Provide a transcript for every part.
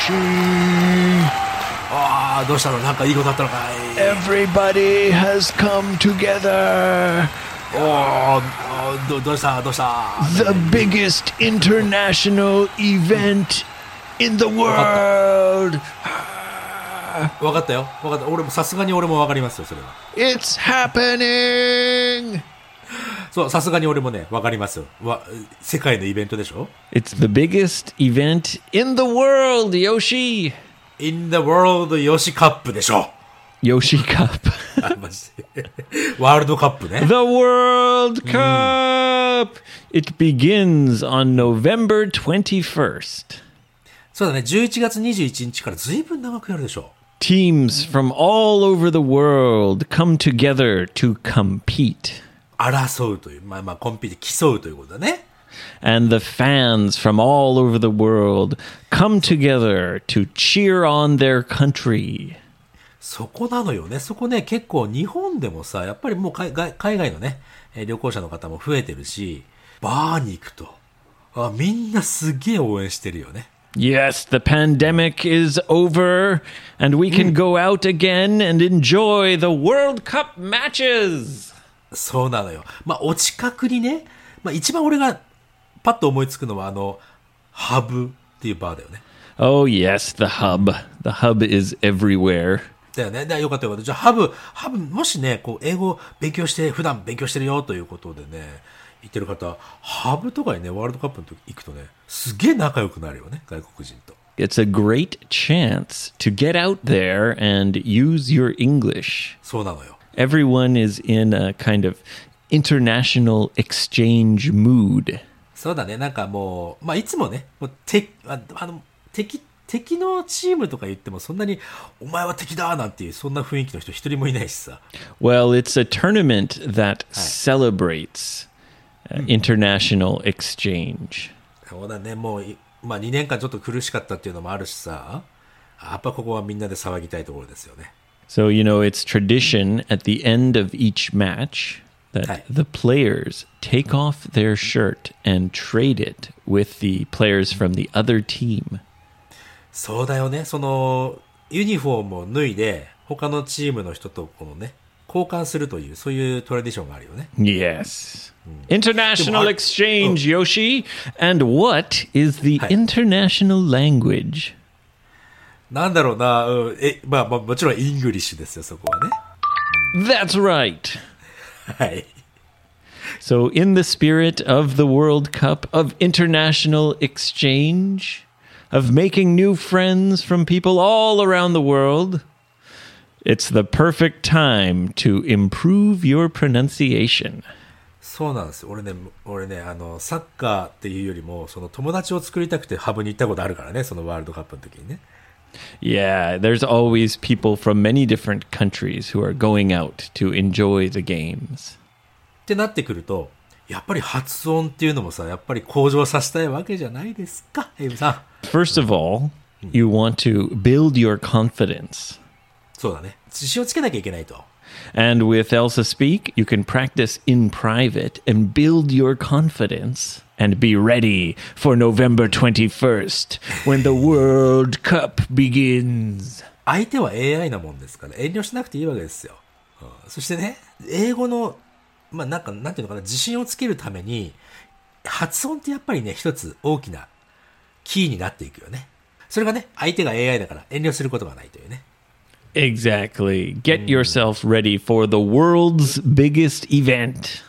ああ、どうしたの？なんかいいことあったのかい？ Everybody has come together. どうした The biggest international event in the world. わかったよ。俺もさすがに俺もわかりますよ、それは。 It's happening. そう、さすがに俺もね、わかりますよ。世界のイベントでしょ？ It's the biggest event in the world, Yoshi. In the World ヨシカップでしょ。 Yoshi Cup. マジでワールドカップね。 The World Cup. It begins on November 21st. そうだね、11月21日からずいぶん長くやるでしょ。 Teams from all over the world come together to compete. 争うという、コンピで競うということだね。 And the fans from all over the world come together to cheer on their country. そこなのよね。そこね、結構日本でもさ、やっぱりもう海外のね、旅行者の方も増えてるし、バーに行くと、みんなすげえ応援してるよね。 Yes, the pandemic is over, and we can go out again and enjoy the World Cup matches. そうなのよ。お近くにね、一番俺がパッと思いつくのはハブっていうバーだよね。 Oh, yes, the hub. The hub is everywhere. だよね。よかったよかった。じゃあハブ、もしね、英語普段勉強してるよということでね、言ってる方、ハブとかにね、ワールドカップの時行くとね、すげえ仲良くなるよね、外国人と。 It's a great chance to get out there and use your English. そうなのよ。 Everyone is in a kind of international exchange mood. そうだね、なんかもう、いつもね、敵のチームとか言ってもそんなにお前は敵だなんていうそんな雰囲気の人一人もいないしさ。 Well, it's a tournament that celebrates international exchange. そうだね、もう、2年間ちょっと苦しかったっていうのもあるしさ、やっぱここはみんなで騒ぎたいところですよね。 So, it's tradition at the end of each match that the players take off their shirt and trade it with the players from the other team. そうだよね。そのユニフォームを脱いで他のチームの人と交換するというそういうトラディションがあるよね。 Yes. International exchange, Yoshi. And what is the international language? なんだろうな。もちろんイングリッシュですよ、そこはね。 That's right. はい。 So, in the spirit of the World Cup, of international exchange, of making new friends from people all around the world, it's the perfect time to improve your pronunciation. そうなんですよ。俺ね、サッカーっていうよりも、その友達を作りたくてハブに行ったことあるからね、そのワールドカップの時にね。 Yeah, there's always people from many different countries who are going out to enjoy the games. ってなってくると、やっぱり発音っていうのもさ、やっぱり向上させたいわけじゃないですか、エイブさん。 First of all, you want to build your confidence. そうだね。自信をつけなきゃいけないと。 And with Elsa Speak, you can practice in private and build your confidence and be ready for November 21st when the World Cup begins. 相手は AI なもんですから遠慮しなくていいわけですよ。そしてね、英語のなんていうのかな、自信をつけるために発音ってやっぱりね、一つ大きなキーになっていくよね。それがね、相手が AI だから遠慮することがないというね。 Exactly. Get yourself ready for the world's biggest event.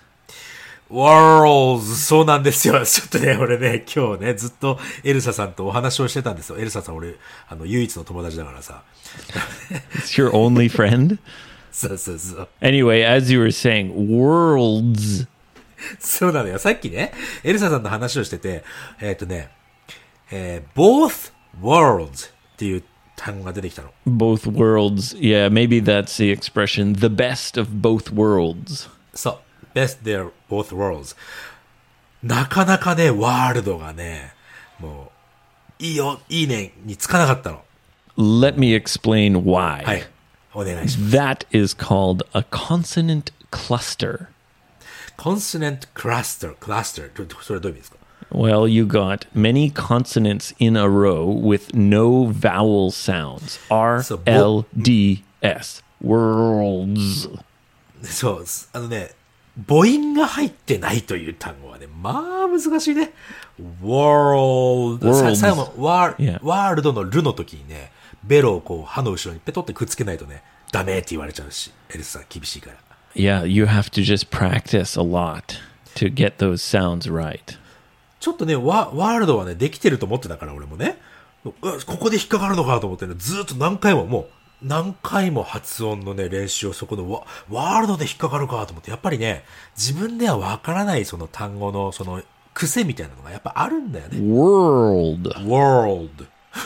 Worlds! そうなんですよ。ちょっとね、俺ね、今日ね、ずっとエルサさんとお話をしてたんですよ。エルサさん、俺、唯一の友達だからさ。 It's your only friend? そうそうそう。 Anyway, as you were saying, worlds. そうなのよ。さっきね、エルサさんと話をしてて、both worlds っていう単語が出てきたの。 Both worlds. Yeah, maybe that's the expression, the best of both worlds. そう。best their both worlds. なかなかね、ワールドがね、もう、いいねにつかなかったの。 Let me explain why. はい。お願いします。 That is called a consonant cluster. consonant cluster. それはどういう意味ですか？ Well, you got many consonants in a row with no vowel sounds. R-L-D-S. Worlds. そう、母音が入ってないという単語はね、まあ難しいね。world。 Worlds 最後のワ Yeah. ールドのルの時にね、ベロをこう歯の後ろにペトってくっつけないとね、ダメって言われちゃうし、エルスさん厳しいから。 Yeah, you have to just practice a lot to get those sounds right. ちょっとね、ワールドはね、できてると思ってたから、俺もね。ここで引っかかるのかと思ってね、ずーっと何回も発音のね、練習をそこのワールドで引っかかるかと思って、やっぱりね、自分ではわからないその単語のその癖みたいなのがやっぱあるんだよね。 World. world.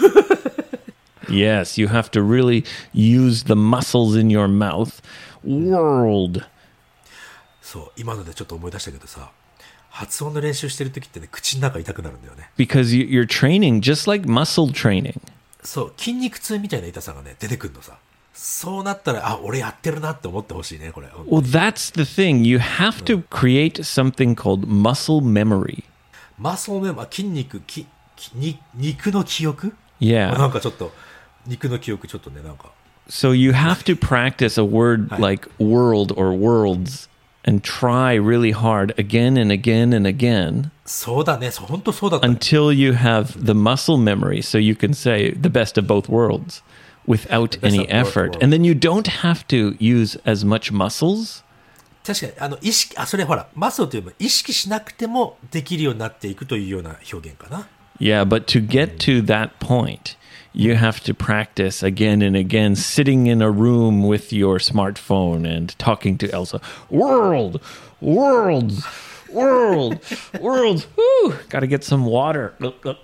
Yes, you have to really use the muscles in your mouth. World. そう、今のでちょっと思い出したけどさ、発音の練習してる時ってね、口の中痛くなるんだよね。 Because you're training just like muscle training. そう、筋肉痛みたいな痛さがね、出てくるのさ。そうなったら、あ、俺やってるなって思ってほしいね、これ。 Well, that's the thing. You have to create something called muscle memory. マッスルメモリー、筋肉、肉の記憶 Yeah. なんかちょっと、肉の記憶ちょっとね、なんか。 So you have to practice a word Hi. like world or worlds and try really hard again and again and again そうだね、本当そうだった。 until you have the muscle memory so you can say the best of both worlds without The best any of both effort. worlds. And then you don't have to use as much muscles. 確かに、それほら、マッスルといえば意識しなくてもできるようになっていくというような表現かな。 Yeah, but to get to that point, you have to practice again and again, sitting in a room with your smartphone and talking to Elsa. World, worlds, world, worlds. Woo! Got to get some water.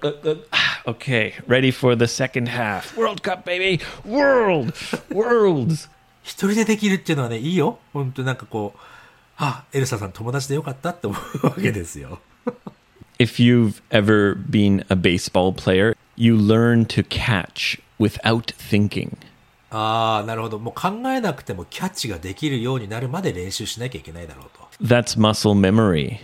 Okay, ready for the second half. World Cup, baby. World, worlds. 一人でできるっていうのはね、いいよ。本当なんかこう、あ、エルサさん友達でよかったって思うわけですよ。 If you've ever been a baseball player, you learn to catch without thinking. ああ、なるほど。もう考えなくてもキャッチができるようになるまで練習しなきゃいけないだろうと。 That's muscle memory.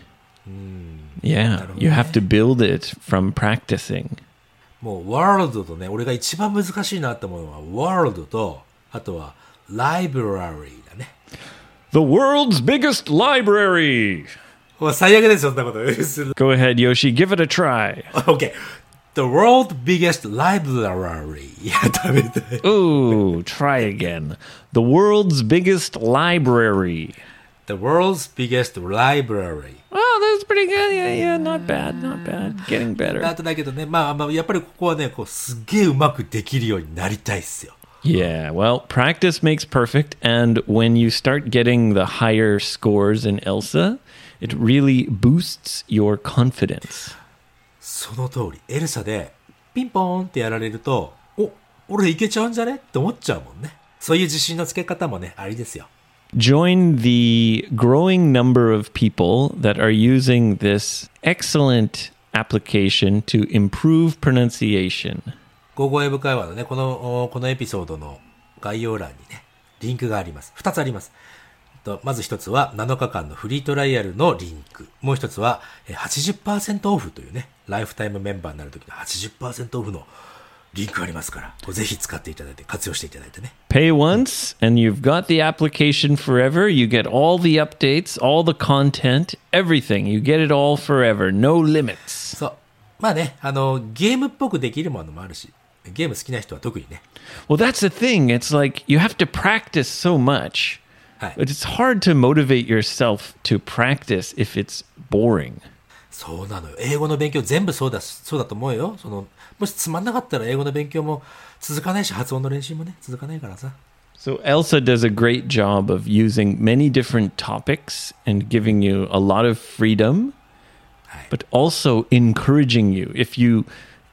Yeah, you have to build it from practicing. もう、ワールドとね、俺が一番難しいなって思うのは、ワールドと、あとは、ライブラリーだね。 The world's biggest library. もう最悪ですよ、そんなこと。 Go ahead, Yoshi, give it a try. OK。The world's biggest library. いや、ダメだ。 Ooh, try again. The world's biggest library. The world's biggest library. Oh, that's pretty good. Yeah, not bad, not bad. Getting あ better. とだけどね、まあ、やっぱりここはね、こう、すっげえうまくできるようになりたいっすよ。 Yeah, well, practice makes perfect. And when you start getting the higher scores in Elsa, it really boosts your confidence. その通り。エルサで、ピンポーンってやられると、お、俺いけちゃうんじゃねって思っちゃうもんね。そういう自信のつけ方もね、ありですよ。 Join the growing number of people that are using this excellent application to improve pronunciation. ゴーゴー英語会話のね、このエピソードの概要欄にね、リンクがあります。2つあります。まず1つは7日間のフリートライアルのリンク。もう1つは 80% オフというね、ライフタイムメンバーになるときの 80% オフのリンクがありますから、これぜひ使っていただいて、活用していただいてね。 Pay once and you've got the application forever. You get all the updates, all the content, everything. You get it all forever. No limits. そう。まあね、ゲームっぽくできるものもあるし、ゲーム好きな人は特にね。 Well, that's the thing. It's like you have to practice so much. はい。 But it's hard to motivate yourself to practice if it's boring. そうなのよ。英語の勉強全部そうだと思うよ。もしつまんなかったら英語の勉強も続かないし、発音の練習もね、続かないからさ。 So Elsa does a great job of using many different topics and giving you a lot of freedom, はい。 but also encouraging you. If you,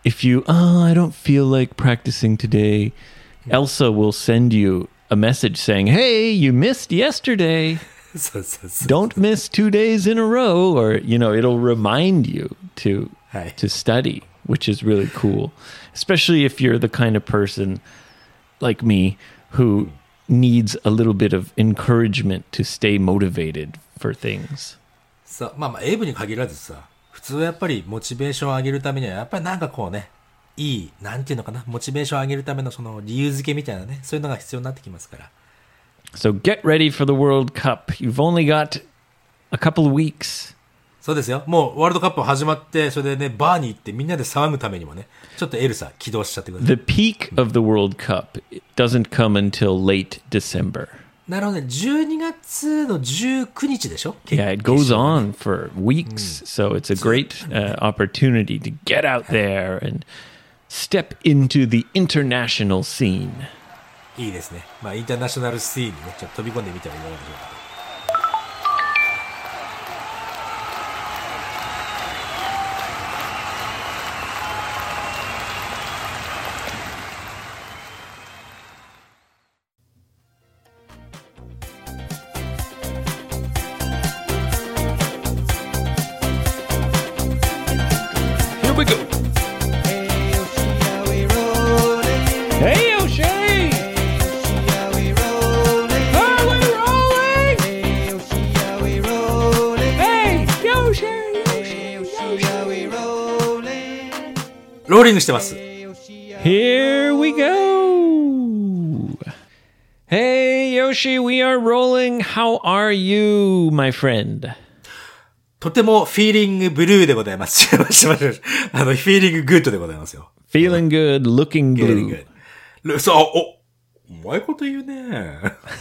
I don't feel like practicing today, Elsa will send you a message saying, hey, you missed yesterday. そうそうそう。 Don't miss 2 days in a row. Or, it'll remind you to はい。 to study, which is really cool, especially if you're the kind of person like me who needs a little bit of encouragement to stay motivated for things. さ、まあ英語に限らずさ、 普通はやっぱりモチベーションを上げるためには、やっぱりなんかこうね、いい、なんていうのかな、モチベーションを上げるためのその理由付けみたいなね、そういうのが必要になってきますから。 So get ready for the World Cup. You've only got a couple of weeks. そうですよ。もうワールドカップ始まって、それでね、バーに行ってみんなで騒ぐためにもね、ちょっとエルサ起動しちゃってください。 The peak of the World Cup doesn't come until late December. なるほどね。12月の19日でしょ Yeah, it goes on for weeks. So it's a great opportunity to get out there and step into the international scene. いいですね。まあ、インターナショナルシーンにね、ちょっと飛び込んでみてはいかがでしょうかと。 Here we go. Hey, O'Shea! Are we rolling? Hey, O'Shea! ローリングしてます。 Here we go. Hey, Yoshi, we are rolling. How are you, my friend? とてもフィーリングブルーでございます。違いました。フィーリンググッドでございますよ。 Feeling good, looking Feeling blue. good. そう、うまいこと言うね。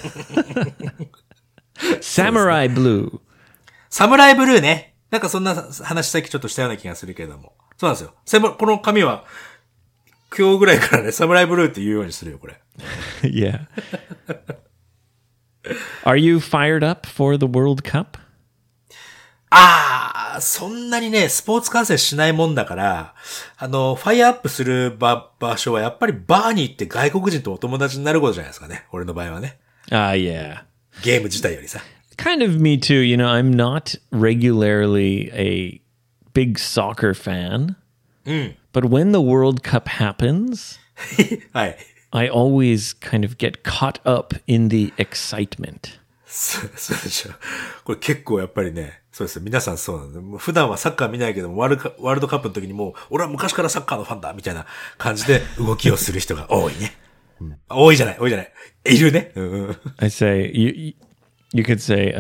Samurai blue. サムライブルーね。なんかそんな話さっきちょっとしたような気がするけれども。そうなんですよ。この髪は、今日ぐらいからね、サムライブルーって言うようにするよ、これ。 Yeah. Are you fired up for the World Cup? そんなにね、スポーツ観戦しないもんだから、ファイアアップする場所はやっぱりバーに行って外国人とお友達になることじゃないですかね。俺の場合はね。 Yeah. ゲーム自体よりさ。 Kind of me too. You know, I'm not regularly a big soccer fan. But when the World Cup happens, はい。 I always kind of get caught up in the excitement. そうでしょ。これ結構やっぱりね、そうですよ。皆さんそうなんだ。普段はサッカー見ないけども、ワールドカップの時にもう、俺は昔からサッカーのファンだみたいな感じで動きをする人が多いね。多いじゃない。いるね。 I say, you could say,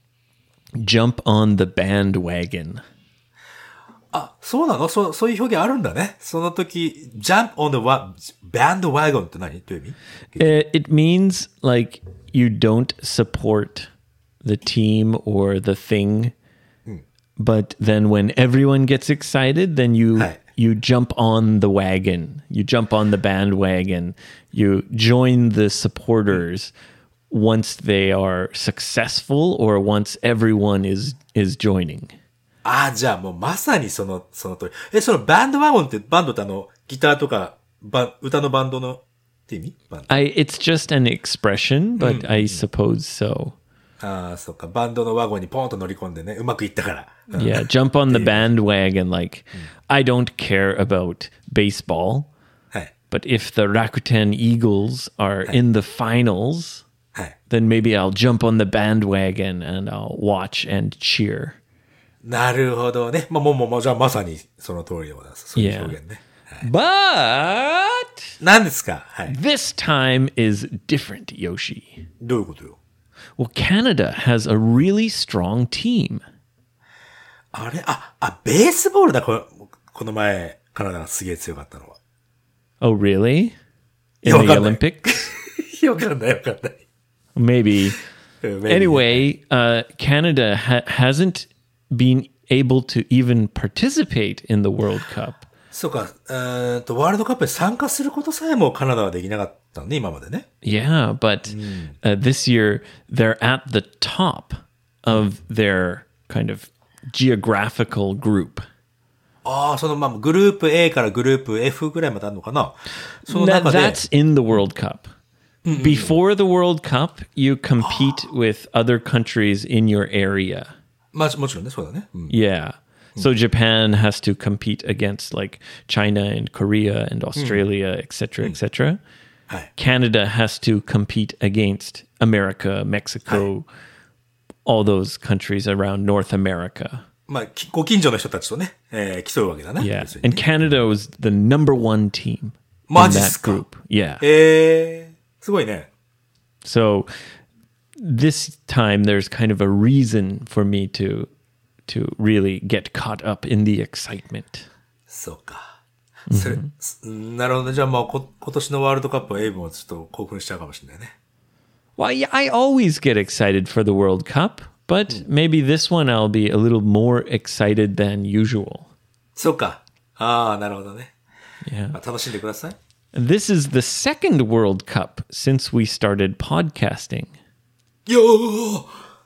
jump on the bandwagon. そうなの？そういう表現あるんだね。その時、jump on the bandwagon って何？どういう意味？ It means like you don't support the team or the thing, but then when everyone gets excited, then you jump on the wagon. You jump on the bandwagon. You join the supporters once they are successful or once everyone is joining. じゃあもうまさにその通り。そのバンドワゴンって、バンドってギターとか、歌のバンドのって意味？バンド。 It's just an expression, but I suppose so. そうか。バンドのワゴンにポンと乗り込んでね、うまくいったから。 Yeah, jump on the bandwagon. Like, I don't care about baseball, はい。 but if the Rakuten Eagles are in the finals, はい。 then maybe I'll jump on the bandwagon and I'll watch and cheer. なるほどね。もう、じゃあまさにその通りでございます。そういう表現ね。 But 何ですか？はい。 this time is different, Yoshi. どういうことよ？ Well, Canada has a really strong team. あれ？ベースボールだ。この前、カナダがすげえ強かったのは。 Oh, really? In the わかんない。 Olympics? わかんない。 Maybe. Anyway, Canada hasn't been able to even participate in the World Cup. そうか、ワールドカップに参加することさえもカナダはできなかったね、今までね。 Yeah, but this year they're at the top of their kind of geographical group. グループ A からグループ F ぐらいまであるのかな。その中で。 That's in the World Cup. Before the World Cup, you compete with other countries in your area. もちろんね、そうだね。 Yeah. So Japan has to compete against like China and Korea and Australia, etc., etc. Canada has to compete against America, Mexico, all those countries around North America. まあ、ご近所の人たちとね、競うわけだね。 Yeah. 要するに And Canada was the number one team in マジっ that すか group. Yeah. すごいね。 So this time there's kind of a reason for me to really get caught up in the excitement. そうか。それ、なるほど。じゃあまあ今年のワールドカップはエイブもちょっと興奮しちゃうかもしれないね。 Well, yeah, I always get excited for the World Cup, but maybe this one I'll be a little more excited than usual. そうか。ああ、なるほどね。 Yeah. まあ、楽しんでください。 This is the second World Cup since we started podcasting. いやー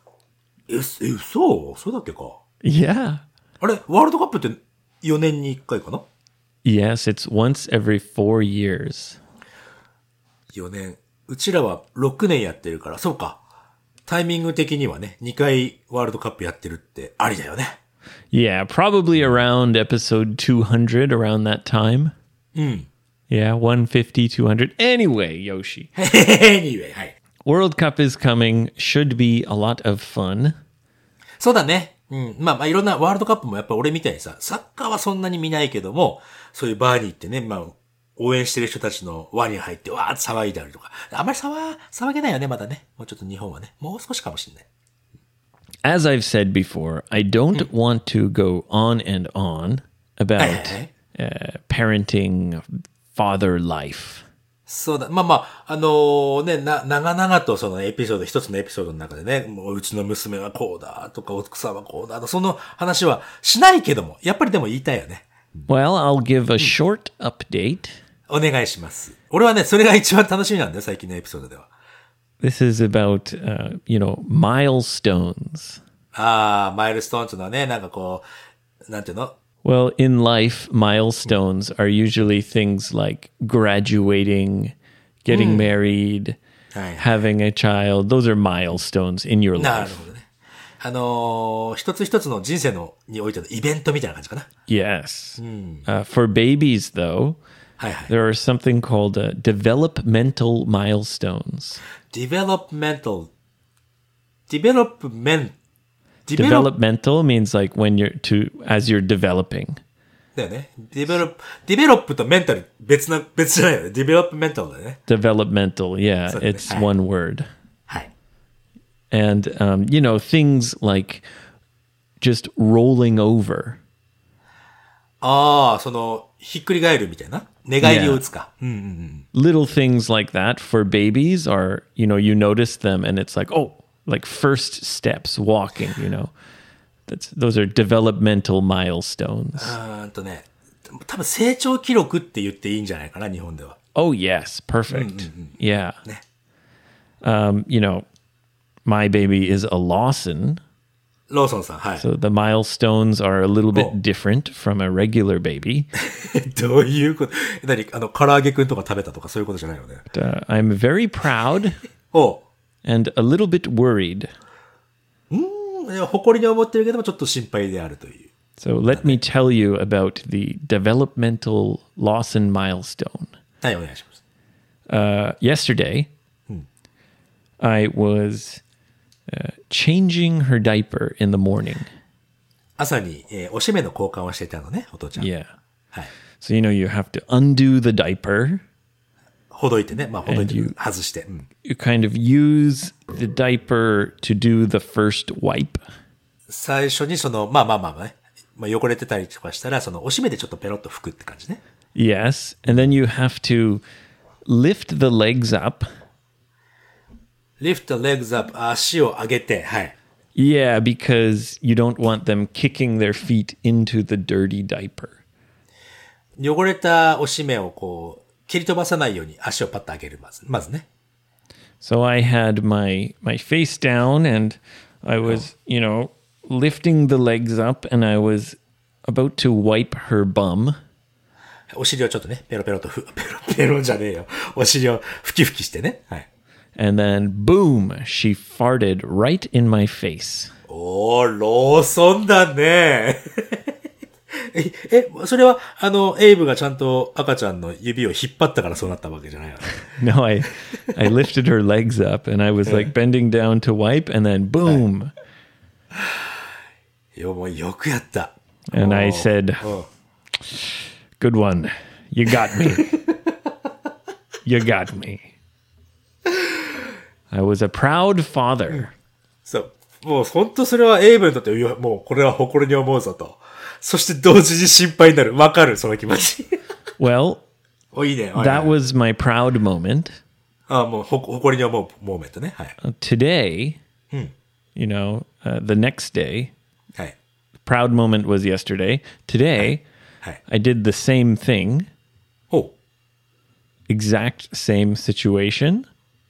そうだっけか。 Yeah. あれ、ワールドカップって4年に1回かな？ Yes, it's once every 4 years. 4年。うちらは6年やってるから、そうか。タイミング的にはね、2回ワールドカップやってるってありだよね。 Yeah, probably around episode 200, around that time. Yeah, 150, 200. Anyway, Yoshi. anyway, はい。 World Cup is coming. Should be a lot of fun. そうだね。まあいろんなワールドカップもやっぱ俺みたいにさ、サッカーはそんなに見ないけども、そういうバーに行ってね、まあ、応援してる人たちの輪に入ってわーって騒いだりとか。あんまり騒げないよね、まだね。もうちょっと日本はね。もう少しかもしれない。 As I've said before, I don't want to go on and on about parenting, father life. そうだ。まあまあ、長々とその一つのエピソードの中でね、もううちの娘はこうだとか、奥さんはこうだと、その話はしないけども、やっぱりでも言いたいよね。 Well, I'll give a short update. お願いします。俺はね、それが一番楽しみなんだよ、最近のエピソードでは。 This is about, milestones. マイルストーンっていうのはね、なんかこう、なんていうの？ Well, in life, milestones are usually things like graduating, getting married, having a child. Those are milestones in your なる life. ほどね。一つ一つの人生においてのイベントみたいな感じかな。 Yes. For babies, though, はいはい。 there are something called developmental milestones. developmental Developmental means like when as you're developing. だよね。デベロップとメンタル別じゃないよね。デベロップメンタルだよね。 Developmental, yeah, So, it's hi. one word. はい。 And, things like just rolling over. ひっくり返るみたいな。寝返りを打つか。 Little things like that for babies are, you notice them and it's like, like first steps walking, those are developmental milestones. ね、多分成長記録って言っていいんじゃないかな、日本では。 Oh, yes. Perfect. Yeah. ね。 My baby is a Lawson. ローソンさん、はい。 So the milestones are a little bit different from a regular baby. どういうこと？唐揚げくんとか食べたとかそういうことじゃないよね。 I'm very proud おう。 and a little bit worried. いや誇りに思ってるけどもちょっと心配であるという。 So let me tell you about the developmental Lawson milestone. はい、お願いします。 Yesterday, I was changing her diaper in the morning. 朝に、おしめの交換をしていたのね、お父ちゃん。 Yeah. はい。 So, you have to undo the diaper. ほどいてね。まあ、ほどいて And 外して。 You kind of use the diaper to do the first wipe. 最初にまあね。まあ、汚れてたりとかしたら、おしめでちょっとペロッと拭くって感じね。 Yes. And then you have to lift the legs up. lift the legs up. 足を上げて。はい。 Yeah, because you don't want them kicking their feet into the dirty diaper. 汚れたおしめをこう、蹴り飛ばさないように足をパッと上げる。まずね。 So I had my face down and I was, lifting the legs up and I was about to wipe her bum. お尻をちょっとね、ペロペロとペロじゃねえよ。お尻をふきふきしてね。はい。 And then, boom, she farted right in my face. おー、ローソンだね。それは、エイブがちゃんと赤ちゃんの指を引っ張ったからそうなったわけじゃないよね。 No, I lifted her legs up and I was like bending down to wipe and then boom. もうよくやった。 And I said, good one. You got me. You got me. I was a proud father. そう。もう本当それはエイブにとって、いや、もうこれは誇りに思うぞと。そして同時に心配になる。わかる、その気持ち。 Well, お、いいね。 that was my proud moment. あ、もう誇りに思うモーメントね。はい。 Today, you know, the next day, はい。 proud moment was yesterday. Today, はい。 I did the same thing, ほう。 exact same situation.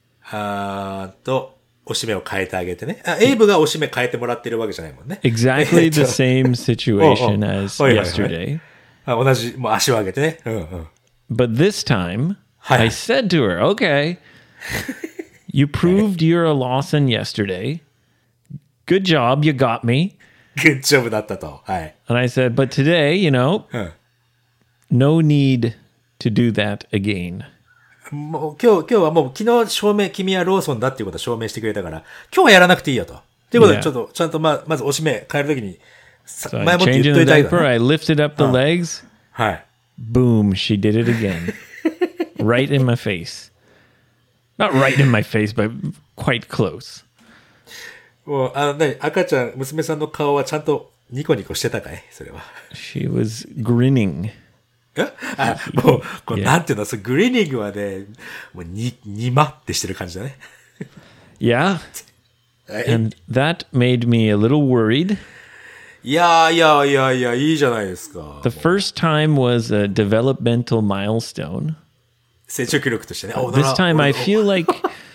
おしめを変えてあげてね。エイブがおしめ変えてもらってるわけじゃないもんね。 Exactly the same situation as yesterday. 同じ、もう足を上げてね。うんうん。 But this time, I said to her, okay, you proved you're a Lawson yesterday. Good job, you got me. Good job だったと。はい。 And I said, but today, you know, うん。 no need to do that again. もう今日はもう昨日君はローソンだっていうことを証明してくれたから、今日はやらなくていいよと。ということで、ちゃんとまずおしめ変えるときに、 So 前 I もって言 changed っと the いたけど diaper, ね。 I lifted up the legs. はい。 Boom, she did it again. Right in my face. Not right in my face, but quite close. もう、赤ちゃん、娘さんの顔はちゃんとニコニコしてたかいそれは。 She was grinning. もう、こうなんていうの、そのグリーニングはね、もうにまってしてる感じだね。 Yeah. はい。 And that made me a little worried. いや、いいじゃないですか。 The first time was a developmental milestone. 成長記録としてね。 This time I feel like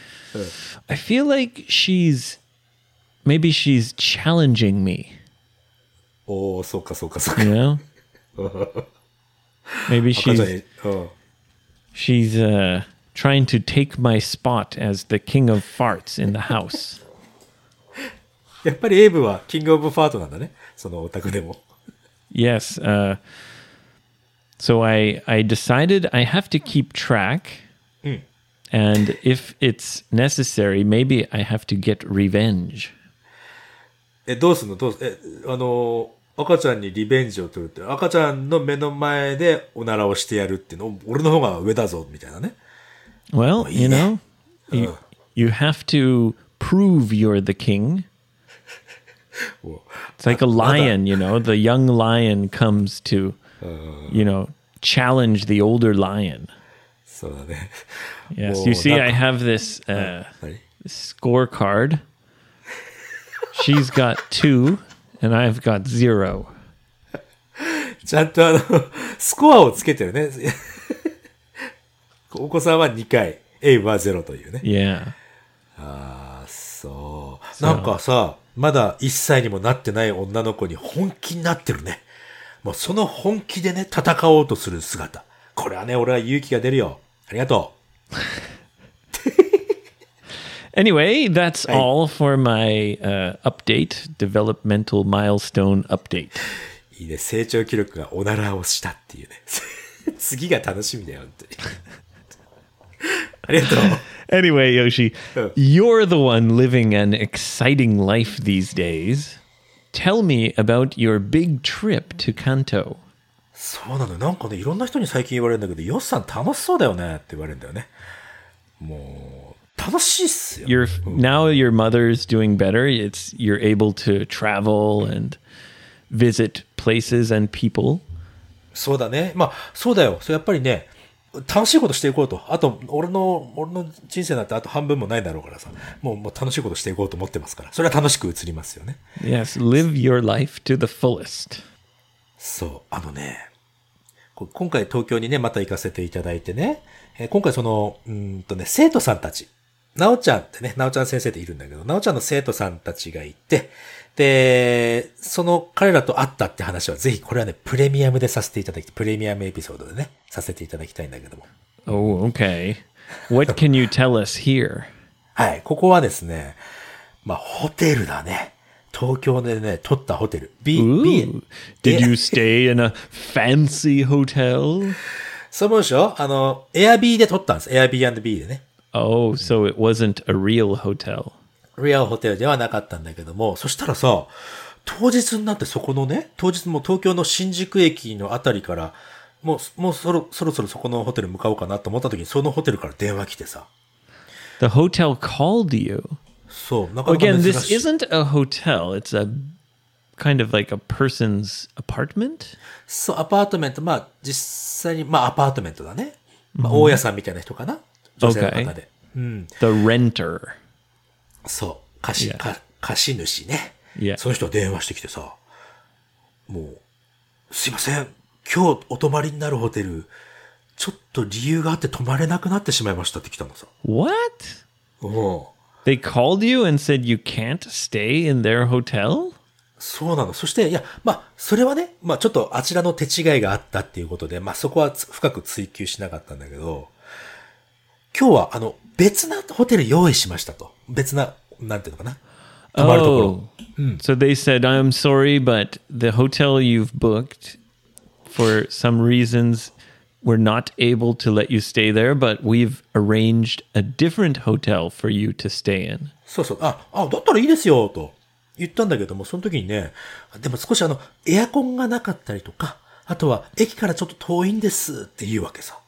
maybe she's challenging me, おー、そうか。 you know? Maybe 赤ちゃんに、 she's trying to take my spot as the king of farts in the house. やっぱりエイブはキングオブファートなんだね。そのオタクでも。 Yes. So I decided I have to keep track. And if it's necessary, maybe I have to get revenge. どうすんの赤ちゃんにリベンジを取るって、赤ちゃんの目の前でおならをしてやるっていうの、俺の方が上だぞ、みたいなね。 Well, you know, you have to prove you're the king. It's like a lion, you know, the young lion comes to, you know, challenge the older lion. そうだね。 Yes, you see, I have this scorecard. She's got 2, and I've got 0. ちゃんとスコアをつけてるね。お子さんは2回、エイブは0というね。 Yeah. そう。なんかさ、まだ1歳にもなってない女の子に本気になってるね。もうその本気でね、戦おうとする姿。これはね、俺は勇気が出るよ。ありがとう。 Anyway, that's all for my update, developmental milestone update. いいね。成長記録がおならをしたっていうね。次が楽しみだよ、本当に。ありがとう。 Anyway, Yoshi, you're the one living an exciting life these days. Tell me about your big trip to Kanto. そうなのよ。なんかね、いろんな人に最近言われるんだけど、ヨッさん楽しそうだよねって言われるんだよね。もう、楽しいっすよ。 Now your mother's doing better. You're able to travel and visit places and people. そうだね。まあ、そうだよ。それやっぱりね、楽しいことしていこうと。あと、俺の人生なんてあと半分もないだろうからさ。もう楽しいことしていこうと思ってますから。それは楽しく映りますよね。 Yes, live your life to the fullest. そう、今回東京にね、また行かせていただいてね。今回生徒さんたち。なおちゃんってね、なおちゃん先生っているんだけど、なおちゃんの生徒さんたちがいて、で、その彼らと会ったって話はぜひこれはね、プレミアムでさせていただき、プレミアムエピソードでね、させていただきたいんだけども。 Oh, okay. What can you tell us here? はい、ここはですね、まあ、ホテルだね。東京でね、取ったホテル。 Ooh. Did you stay in a fancy hotel? そうでしょAirbnb で取ったんです。Airbnb でね。 Oh, so it wasn't a real hotel. リアルホテルではなかったんだけども、そしたらさ、 当日になってそこのね、当日も東京の新宿駅のあたりから、もうそろそろそこのホテル向かおうかなと思った時に、そのホテルから電話来てさ。 The hotel called you. そう、なかなか珍 Again, しい。 this isn't a hotel. It's a kind of like a person's apartment. そう、アパートメント、まあ、実際に、まあ、アパートメントだね。まあ、大家さんみたいな人かな。女性の方で。うん。 The renter. そう、 Yeah. 貸主ね。 Yeah. その人が電話してきてさ、もう、すいません、今日お泊まりになるホテル、ちょっと理由があって泊まれなくなってしまいましたって来たのさ。 What? うん。 They called you and said you can't stay in their hotel? そうなの。そして、いや、まあ、それはね、まあ、ちょっとあちらの手違いがあったっていうことで、まあ、そこは深く追求しなかったんだけど、今日は、別なホテル用意しましたと。別な、なんていうのかな。泊まるところ。 So they said, I'm sorry, but the hotel you've booked, for some reasons, we're not able to let you stay there, but we've arranged a different hotel for you to stay in. そうそう。だったらいいですよ、と言ったんだけども、その時にね、でも少しエアコンがなかったりとか、あとは駅からちょっと遠いんですって言うわけさ。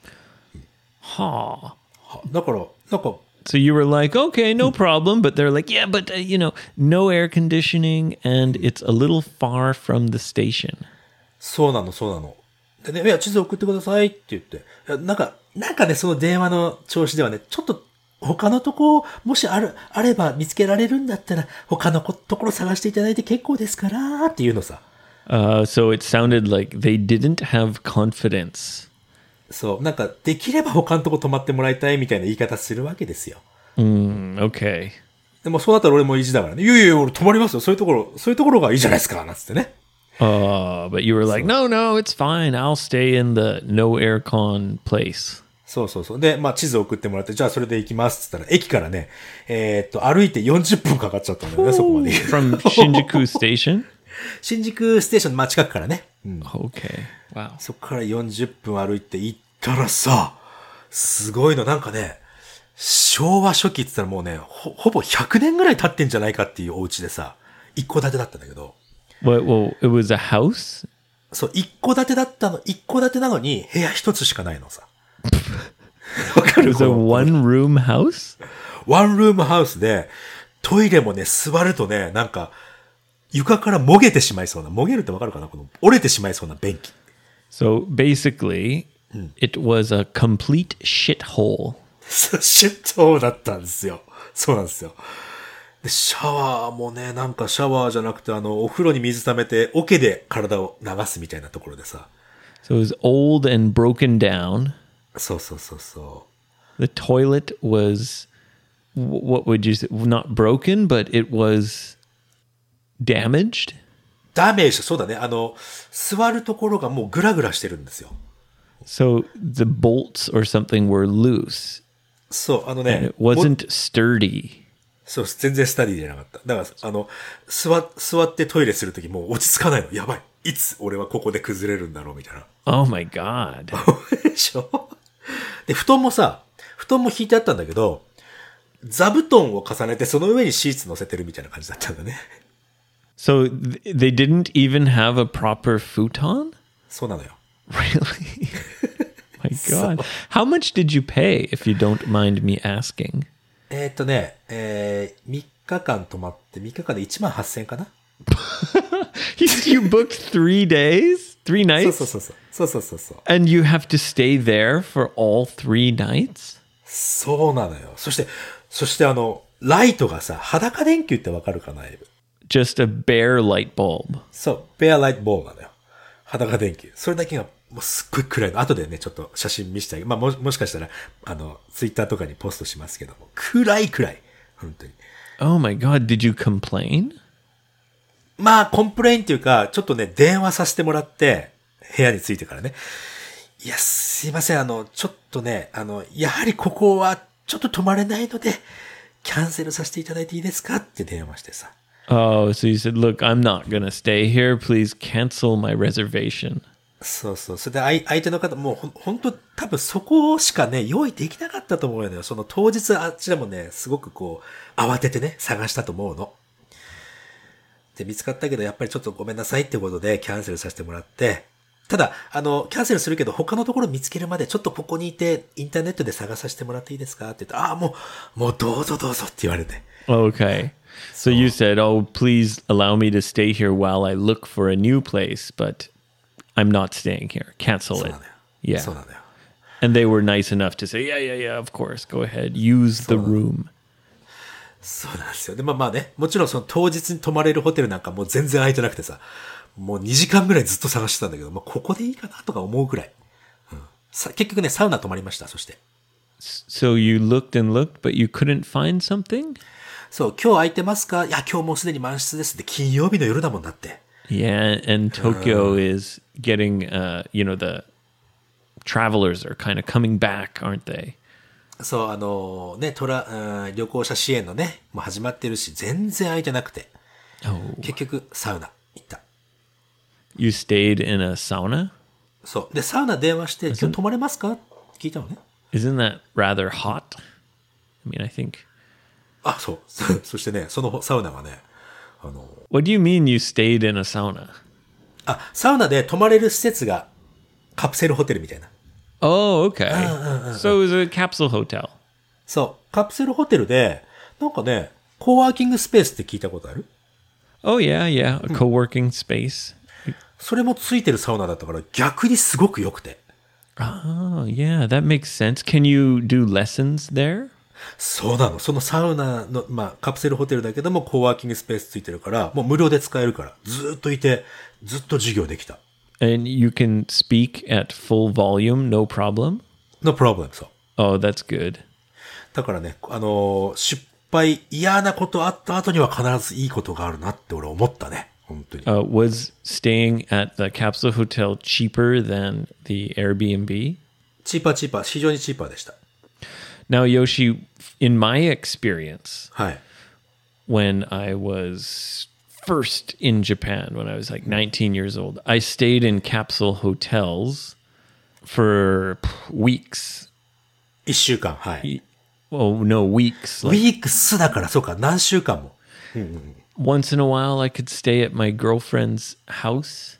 Ha. だから、なんか、 So you were like, okay, no problem. But they're like, yeah, but, no air conditioning and it's a little far from the station. そうなの。でね、いや、地図送ってくださいって言って。いやなんかね、その電話の調子ではね、ちょっと他のとこ、もしあれば見つけられるんだったら、他のところ探していただいて結構ですからっていうのさ。 So it sounded like they didn't have confidence. そう、なんかできれば他のとこ泊まってもらいたいみたいな言い方するわけですよ。 Okay. でもそうなったら俺も意地だからね。いやいや、俺泊まりますよ。そういうところがいいじゃないですか。なんつってね。 But you were like, no, it's fine. I'll stay in the no aircon place. そう。で、まあ地図送ってもらって、じゃあそれで行きますって言ったら、駅からね、歩いて40分かかっちゃったんだよね、そこまで。 From Shinjuku Station? 新宿ステーションのまあ近くからね。 Okay. Wow. そこから40分歩いて行ったらさ、すごいの、なんかね、昭和初期って言ったらもうね、ほぼ100年ぐらい経ってんじゃないかっていうお家でさ、一戸建てだったんだけど。 Well, it was a house? そう、一戸建てなのに部屋一つしかないのさ。わか It る was a one-room house? ワンルームハウスで、トイレもね、座るとね、なんか、床からもげてしまいそうな、もげるってわかるかなこの折れてしまいそうな便器。 So basically, it was a complete shithole. シュッとだったんですよ。そうなんですよ。で、シャワーもね、なんかシャワーじゃなくて、お風呂に水溜めて、桶で体を流すみたいなところでさ。 So it was old and broken down. そう。 The toilet was, what would you say? Not broken, but it was damaged. ダメージ、そうだね。座るところがもうグラグラしてるんですよ。 So the bolts or something were loose. そう、 And it wasn't sturdy. そう、全然スタディじゃなかった。だから、座ってトイレするときもう落ち着かないの。やばい。いつ俺はここで崩れるんだろうみたいな。 Oh my God. でしょ？で、布団も引いてあったんだけど、座布団を重ねてその上にシーツ乗せてるみたいな感じだったんだね。 So they didn't even have a proper futon? そうなのよ。 Really? My God. How much did you pay, if you don't mind me asking? 3日間泊まって、3日間で18,000円かな？ You booked 3 days? 3 nights? そう。 And you have to stay there for all 3 nights? そうなのよ。そしてライトがさ、裸電球ってわかるかな？ Just a bare light bulb. そう、ベアライトボールなのよ。裸電球。それだけがもうすっごい暗いの。後でね、ちょっと写真見せてあげる。まあ、もしかしたら、ツイッターとかにポストしますけども。暗い。本当に。 Oh my God, did you complain? まあ、コンプレインっていうか、ちょっとね、電話させてもらって、部屋に着いてからね。いや、すいません、ちょっとね、やはりここはちょっと泊まれないので、キャンセルさせていただいていいですかって電話してさ。 Oh, so you said, look, I'm not going to stay here. Please cancel my reservation. そう。それで相手の方、もう本当多分そこしかね、用意できなかったと思うのよ。その当日あっちでもね、すごくこう、慌ててね、探したと思うの。 で、見つかったけど、やっぱりちょっとごめんなさいってことでキャンセルさせてもらって、ただ、キャンセルするけど、他のところ見つけるまで、ちょっとここにいて、インターネットで探させてもらっていいですかって言ったら、もうどうぞどうぞって言われて。 Okay. So you said, "Oh, please allow me to stay here while I look for a new place, but I'm not staying here. Cancel そう it." なのよ。 Yeah. そうなのよ。 And they were nice enough to say, "Yeah, of course. Go ahead. Use the room." そうなんですよ。で、まあね、もちろんその当日に泊まれるホテルなんかもう全然空いてなくてさ、もう2時間ぐらいずっと探してたんだけど、ここでいいかなとか思うぐらい。結局ね、サウナ泊まりました、そして。 So you looked and looked, but you couldn't find something? そう、今日空いてますか？いや、今日もうすでに満室ですって、金曜日の夜だもんだって。 Yeah, and Tokyo is getting, the travelers are kind of coming back, aren't they? そう、旅行者支援のね、もう始まってるし、全然空いてなくて。結局、サウナ行った。 You stayed in a sauna? そう。で、サウナ電話して、今日泊まれますかって聞いたのね。 Isn't that rather hot? I mean, I think. あ、そう。そしてね、そのサウナがね、 What do you mean you stayed in a sauna? サウナで泊まれる施設がカプセルホテルみたいな。 Oh, okay. So it was a capsule hotel. そう。カプセルホテルで、なんかね、コワーキングスペースって聞いたことある？ Oh, yeah. A co-working space. それもついてるサウナだったから逆にすごく良くて。 Oh, yeah. That makes sense. Can you do lessons there? そうなの。そのサウナの、カプセルホテルだけども、コワーキングスペースついてるから、もう無料で使えるから、ずーっといて、ずっと授業できた。 And you can speak at full volume, no problem? No problem, そう。 Oh, that's good. だからね、失敗、嫌なことあった後には必ずいいことがあるなって俺思ったね。本当に。 Was staying at the capsule hotel cheaper than the Airbnb? チーパー、非常にチーパーでした。 Now, Yoshi, in my experience, はい。 when I was first in Japan, when I was like 19 years old, I stayed in capsule hotels for weeks. 1週間、はい。 Well, no, weeks. ウィークスだから、そうか、何週間も。 Once in a while, I could stay at my girlfriend's house.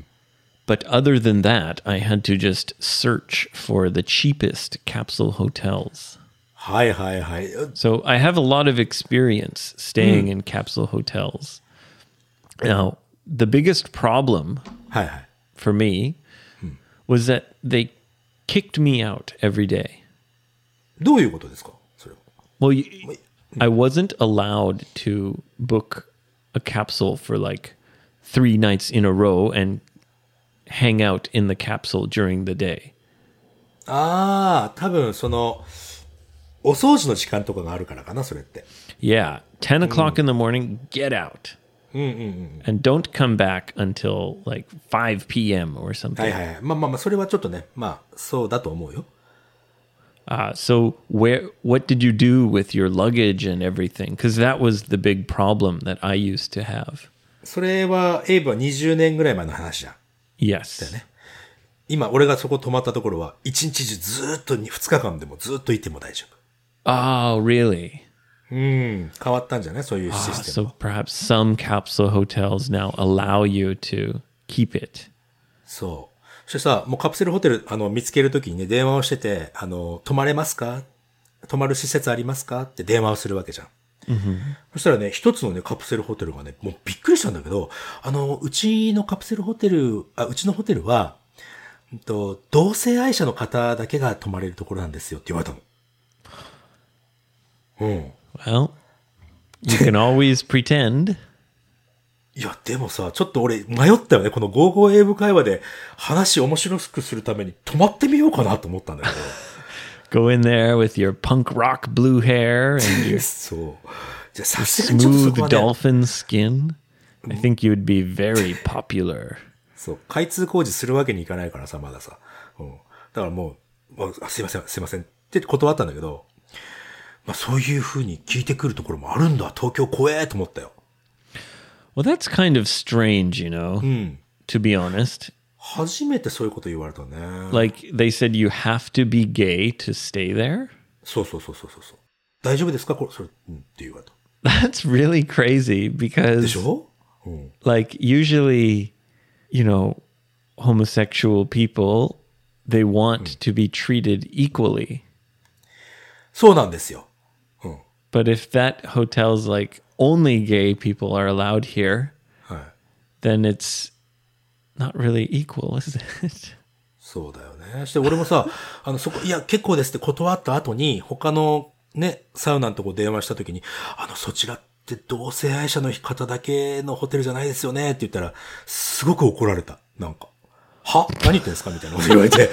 But other than that, I had to just search for the cheapest capsule hotels. はいはいはい。 So I have a lot of experience staying in capsule hotels. Now, the biggest problem はいはい。 for me was that they kicked me out every day. どういうことですかそれは。 Well, I wasn't allowed to book a capsule for like 3 nights in a row and hang out in the capsule during the day. 多分お掃除の時間とかがあるからかな、それって。 Yeah, 10 o'clock in the morning, get out. And don't come back until like 5 p.m. or は something. いはいはい。それはちょっとね、そうだと思うよ。 So what did you do with your luggage and everything? Because that was the big problem that I used to have. それは、エイブは20年ぐらい前の話じゃん。 Yes. だよね。今、俺がそこ泊まったところは、1日中ずっと2日間でもずっといても大丈夫。 Oh, really? 変わったんじゃないそういうシステム。 So perhaps some capsule hotels now allow you to keep it. そう。そしてさ、もうカプセルホテル、見つけるときにね、電話をしてて、泊まれますか？泊まる施設ありますか？って電話をするわけじゃん。そしたらね、一つのね、カプセルホテルがね、もうびっくりしたんだけど、うちのホテルは、同性愛者の方だけが泊まれるところなんですよって言われたの。 Well, you can always pretend. いや、でもさ、ちょっと俺迷ったよね。この55英語会話で話面白くするために泊まってみようかなと思ったんだけど。 Go in there with your punk rock blue hair and your そう。じゃあさすがにちょっとそこ smooth はね。 dolphin skin. I think you would be very popular. そう。開通工事するわけにいかないからさ、まださ。だからもう、すいませんって断ったんだけど、そういう風に聞いてくるところもあるんだ。東京怖えと思ったよ。 Well, that's kind of strange, you know, to be honest. 初めてそういうこと言われたね。 Like, they said you have to be gay to stay there? そう。大丈夫ですかそれ、って言われた。 That's really crazy で because しょ？ Like usually, you know, homosexual people, they want to be treated equally. そうなんですよ。 But if that hotel's like only gay people are allowed here, はい。 then it's not really equal, is it? そうだよね。して俺もさ、いや、結構ですって断った後に、他のね、サウナのとこ電話した時に、そちらって同性愛者の方だけのホテルじゃないですよねって言ったら、すごく怒られた。なんか、は？何言ってんですかみたいなこと言われて。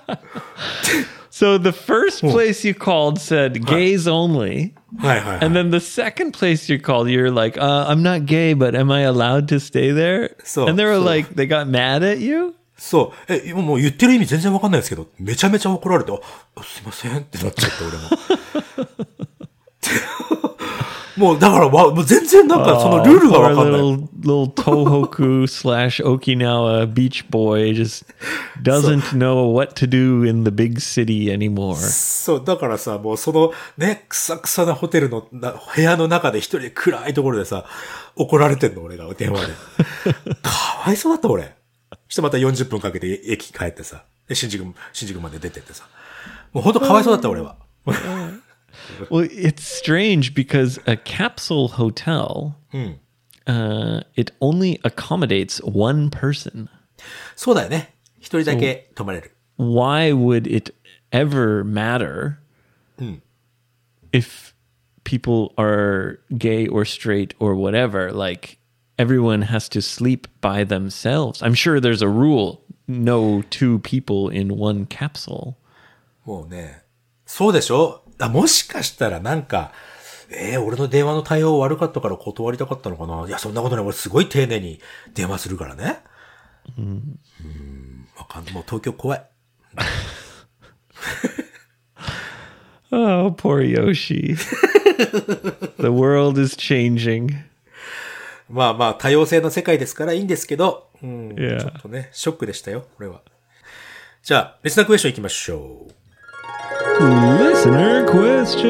So the first place you called said gays only. はいはいはい。 And then the second place you called, you're like, I'm not gay, but am I allowed to stay there? So- and they were so- like, they got mad at you? そう。もう言ってる意味全然わかんないですけど、めちゃめちゃ怒られて、すいませんってなっちゃった俺も。もうだからもう全然なんかそのルールがわかんない。 Little Tohoku slash Okinawa beach boy just doesn't know what to do in the big city anymore. そう、だからさ、もうそのね、くさくさなホテルの部屋の中で一人で暗いところでさ、怒られてんの俺が電話で。かわいそうだった俺。そしてまた40分かけて駅帰ってさ、で新宿まで出てってさ。もうほんとかわいそうだった俺は。 Well, it's strange because a capsule hotel, it only accommodates one person. そうだよね。一人だけ泊まれる。 Why would it ever matter if people are gay or straight or whatever? Like, everyone has to sleep by themselves. I'm sure there's a rule, no two people in one capsule. もうね、そうでしょ？もしかしたらなんか、俺の電話の対応悪かったから断りたかったのかな。いや、そんなことない。俺すごい丁寧に電話するからね。わかんない。もう東京怖い。 Oh, poor Yoshi. The world is changing. まあまあ、多様性の世界ですからいいんですけど、 Yeah. ちょっとね、ショックでしたよ、これは。じゃあ、別なクエスチョン行きましょう。 Listener questions.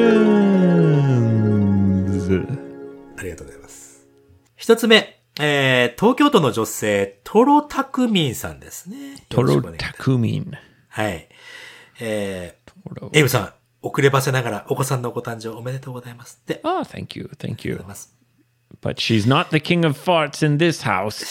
ありがとうございます。一つ目、東京都の女性、トロタクミンさんですね。よろしくお願いします。 Torotakumin. はい。エイブさん、遅ればせながらお子さんのご誕生おめでとうございます。で、 Oh, thank you. Thank ありがとう you. ございます。 But she's not the king of farts in this house.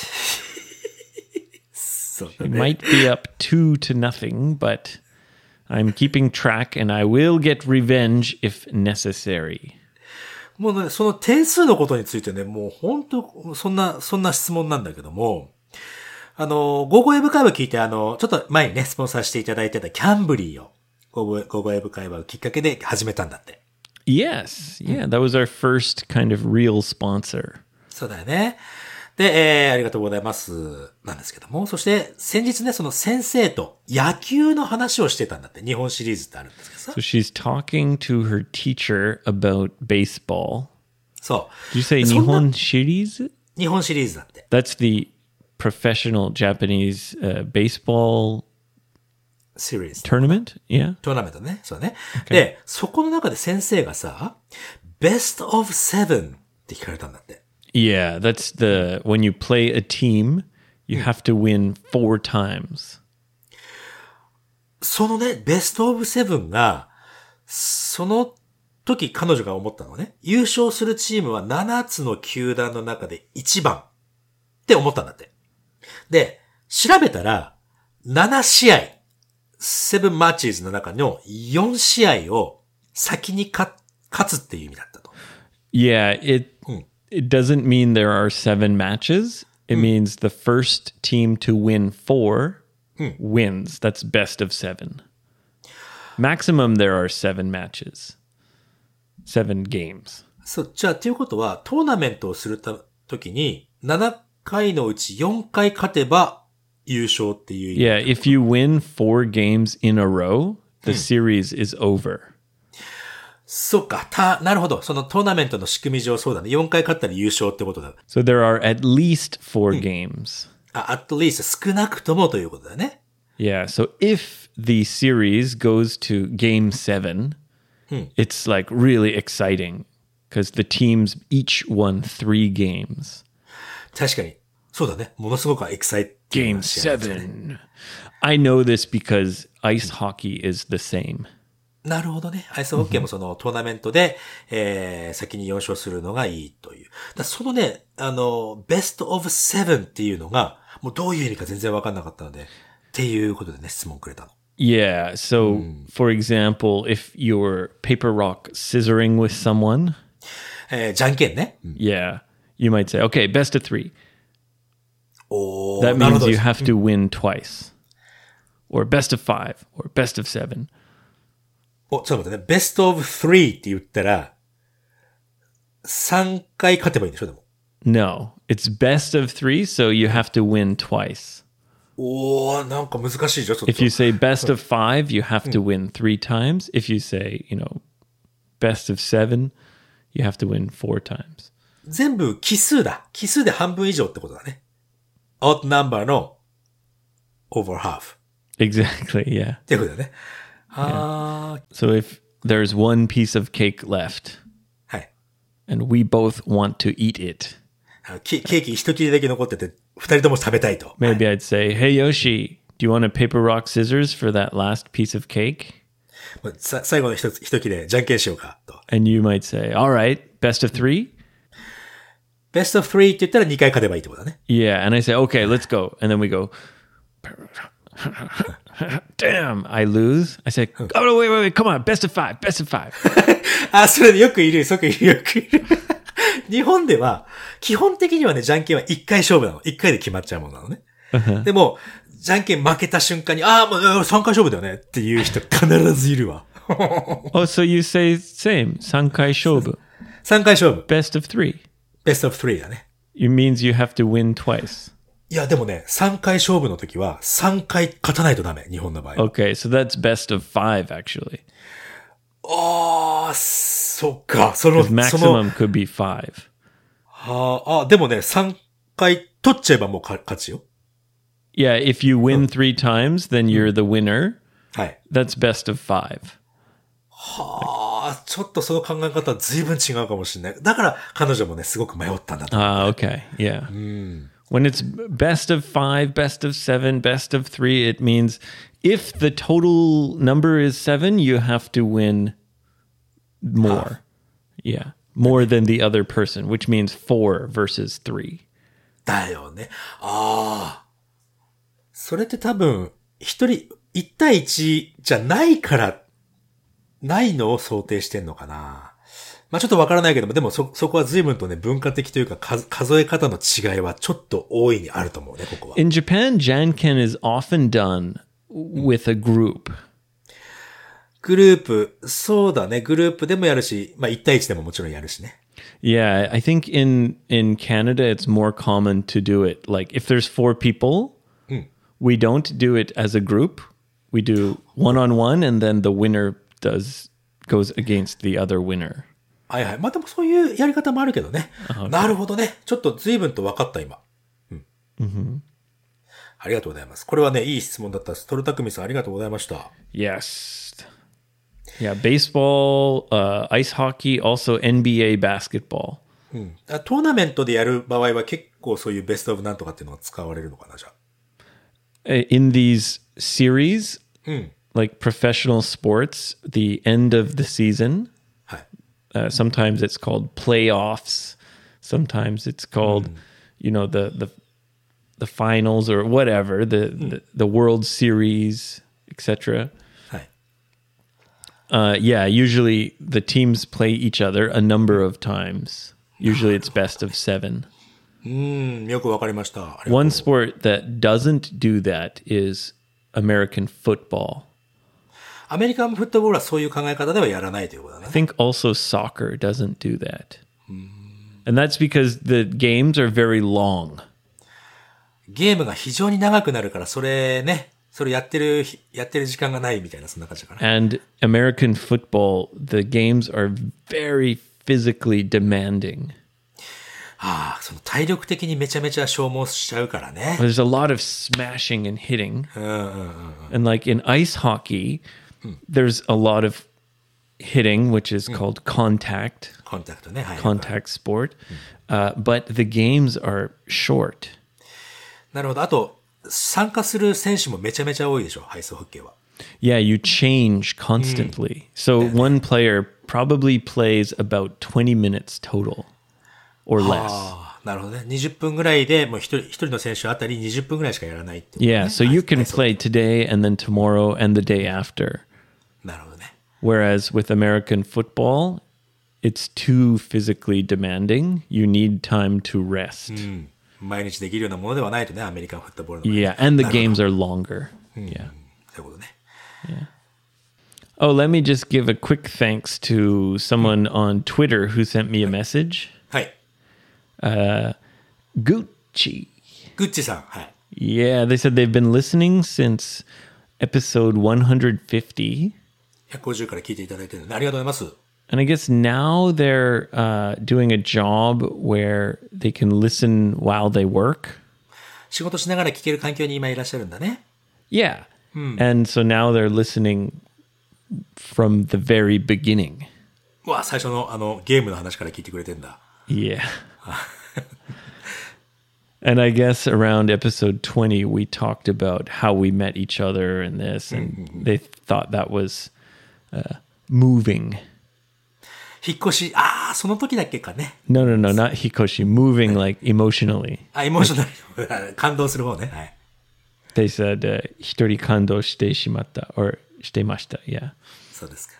そうだ It ね。 might be up 2-0, but I'm keeping track and I will get revenge if necessary. もうね、その点数のことについてね、もう本当そんな質問なんだけども、午後英語会話聞いて、ちょっと前にね、スポンサーしていただいてたキャンブリーを、午後英語会話をきっかけで始めたんだって。 Yes. Yeah, that was our first kind of real sponsor. そうだよね。で、ありがとうございます。なんですけども、そして先日ね、その先生と野球の話をしてたんだって。日本シリーズってあるんですけどさ。 So she's talking to her teacher about baseball. そ Did you say う。そんな Nihon series? 日本シリーズだって。 That's the professional Japanese baseball シリーズ。 tournament? Yeah. トーナメントね。そうだね。で、そこの中で先生がさ、Best of Seven って聞かれたんだって。 Yeah, that's when you play a team, you have to win 4 times. そのね、ベストオブセブンが、その時彼女が思ったのはね、優勝するチームは7つの球団の中で1番って思ったんだって。で、調べたら、7試合、7マッチーズの中の4試合を先に勝つっていう意味だったと。 Yeah, it doesn't mean there are 7 matches. It means the first team to win 4 wins. That's best of 7. Maximum there are 7 matches. 7 games. そう、じゃあ、ということは、トーナメントをする時に、7回のうち4回勝てば優勝っていう意味。 Yeah, if you win 4 games in a row, the series is over. そっか、なるほど。そのトーナメントの仕組み上そうだね。4回勝ったら優勝ってことだ。 So there are at least 4 games. at least 少なくともということだね。 Yeah, so if the series goes to game 7, it's like really exciting because the teams each won 3 games. 確かに。そうだね。ものすごくエキサイティング Game な試合ですよね。 7. I know this because ice hockey is the same. なるほどね。アイスホッケーもそのトーナメントで、先に4勝するのがいいという。そのね、ベストオブセブンっていうのが、もうどういう意味か全然わかんなかったので、っていうことでね、質問くれたの。 Yeah. So, for example, if you're paper, rock, scissoring with someone, じゃんけんね。 yeah, you might say, okay, best of 3. おー、 That なるほ means ど。 you have to win twice. Or best of 5. Or best of 7. ちょっと待ってね。ベストオブ3って言ったら、3回勝てばいいんでしょでも。 No, it's best of 3, so you have to win twice. おー、なんか難しいじゃん、ちょっと。 If you say best of 5, you have to win 3 times. If you say, best of 7, you have to win 4 times. 全部奇数だ。奇数で半分以上ってことだね。odd number の over half。 Exactly, yeah. っていうことだね。あー、 So if there's one piece of cake left はい。 and we both want to eat it, ケーキ一切れだけ残ってて、二人とも食べたいと。 maybe I'd say, hey, Yoshi, do you want a paper, rock, scissors for that last piece of cake? 最後の一切れ、じゃんけんしようか、と。 And you might say, all right, best of 3? ベスト3って言ったら2回勝てばいいってことだね。 Yeah. And I say, okay, let's go. And then we go, damn, I lose. I say, oh, no, wait, come on, best of 5, best of 5. それでよくいる。日本では、基本的にはね、じゃんけんは1回勝負なの。1回で決まっちゃうものなのね。でも、じゃんけん負けた瞬間に、もう3回勝負だよねっていう人必ずいるわ。 Oh, so you say same, 3回勝負. 3回勝負。 Best of 3. ベストオブ3だね。 It means you have to win twice. いや、でもね、3回勝負の時は3回勝たないとダメ。日本の場合は。 Okay, so that's best of 5, actually. そっか。その、 Maximum could be 5. でもね、3回取っちゃえばもう勝ちよ。 Yeah, if you win 3 times, then you're the winner. はい。 That's best of 5. ちょっとその考え方は随分違うかもしれない。だから彼女もね、すごく迷ったんだと。 Okay, yeah. When it's best of 5, best of 7, best of 3, it means if the total number is 7, you have to win more. Yeah, more than the other person, which means 4 versus 3. だよね。それって多分、1対1じゃないから、ないのを想定してんのかな。ちょっとわからないけども、でもそこは随分とね、文化的というか、数え方の違いはちょっと大いにあると思うね、ここは。 In Japan, Janken is often done with a group. グループ、そうだね、グループでもやるし、1対1でももちろんやるしね。 Yeah, I think in Canada, it's more common to do it. Like if there's 4 people, we don't do it as a group. We do one-on-one, and then the winner goes against the other winner. はいはい。でもそういうやり方もあるけどね。なるほどね。ちょっと随分と分かった今。ありがとうございます。これはね、いい質問だったです。トルタクミさんありがとうございました。 Yes. Yeah, baseball, ice hockey, also NBA basketball. トーナメントでやる場合は結構そういうベストオブなんとかっていうのが使われるのかな、じゃあ。 In these series, like professional sports, the end of the season, はい。 sometimes it's called playoffs. Sometimes it's called, the finals or whatever, the World Series, etc. はい。 Yeah, usually the teams play each other a number of times. Usually it's best of 7. よくわかりました。 One sport that doesn't do that is American football. アメリカンフットボールはそういう考え方ではやらないということだね。 I think also soccer doesn't do that. And that's because the games are very long. ゲームが非常に長くなるから、それやってる時間がないみたいな、そんな感じかな。 And American football, the games are very physically demanding. その体力的にめちゃめちゃ消耗しちゃうからね。 There's a lot of smashing and hitting. And like in ice hockey, there's a lot of hitting, which is called contact, コンタクトね。はい。 contact sport. But the games are short. なるほど。あと、参加する選手もめちゃめちゃ多いでしょ、アイスホッケーは。 Yeah, you change constantly. So one player probably plays about 20 minutes total or less. ああ、なるほどね。20分ぐらいで、もう一人の選手あたり20分ぐらいしかやらないってことね。 Yeah, so you can play today and then tomorrow and the day after. なるほどね。 Whereas with American football, it's too physically demanding. You need time to rest. 毎日できるようなものではないとね、アメリカンフットボールの。 Yeah, and the games are longer. Yeah. そういうことね。 Oh, let me just give a quick thanks to someone on Twitter who sent me a message. はい。 Gucci. グッチさん。はい。 Yeah, they said they've been listening since episode 150. 150から聞いていただいてるので、ありがとうございます。 And I guess now they're doing a job where they can listen while they work. 仕事しながら聞ける環境に今いらっしゃるんだね。 Yeah. And so now they're listening from the very beginning. うわ、最初のゲームの話から聞いてくれてんだ。 Yeah. And I guess around episode 20, we talked about how we met each other and this, and they thought that was moving. 引っ越し、ああ、その時だっけかね。 No, not Hikoshi. Moving like emotionally. あ、エモーショナル、感動する方ね。はい。 They said, 一人感動してしまった or してました. Yeah. そうですか。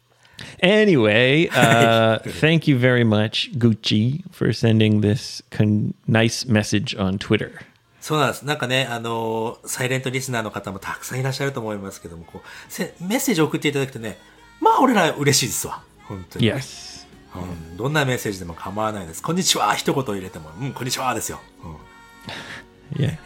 Anyway, thank you very much, Gucci, for sending this nice message on Twitter. そうなんです。なんかね、サイレントリスナーの方もたくさんいらっしゃると思いますけども、こう、メッセージを送っていただくとね、まあ俺ら嬉しいですわ。本当に、ね。 Yes. どんなメッセージでも構わないです。こんにちは一言入れても、こんにちはですよ。 Yeah.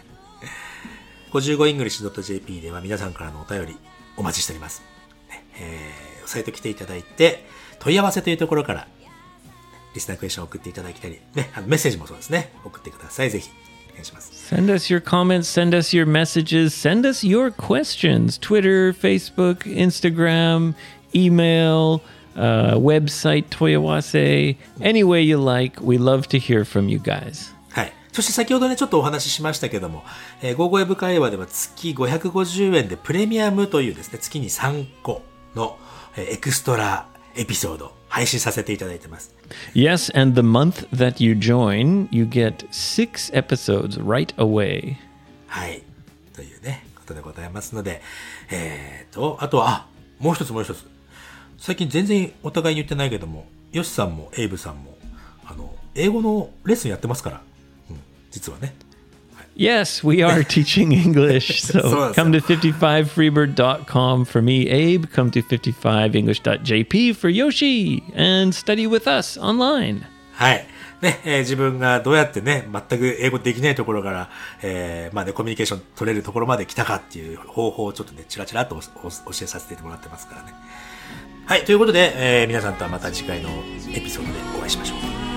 55english.jp では皆さんからのお便りお待ちしております。サイト来ていただいて、問い合わせというところからリスナークエスチョンを送っていただきたり、ね、メッセージもそうですね。送ってください。ぜひお願いします。 Send us your comments, send us your messages, send us your questions. Twitter, Facebook, Instagram, email, website, Toyawase, any way you like. We love to hear from you guys. はい。そして先ほどね、ちょっとお話ししましたけども、ゴーゴーウェブ会話では月550円でプレミアムというですね、月に3個のエクストラエピソード配信させていただいてます。 Yes, and the month that you join, you get 6 episodes right away. はい。というね、ことでございますので、あとは、もう一つ。最近全然お互いに言ってないけども、ヨシさんもエイブさんも、英語のレッスンやってますから、実はね。 Yes, we are teaching English. So come to 55freebird.com for me, Abe. Come to 55english.jp for Yoshi. And study with us online. はい。ね、自分がどうやってね、全く英語できないところから、まあね、コミュニケーション取れるところまで来たかっていう方法をちょっとね、チラチラと教えさせてもらってますからね。はい。ということで、皆さんとはまた次回のエピソードでお会いしましょう。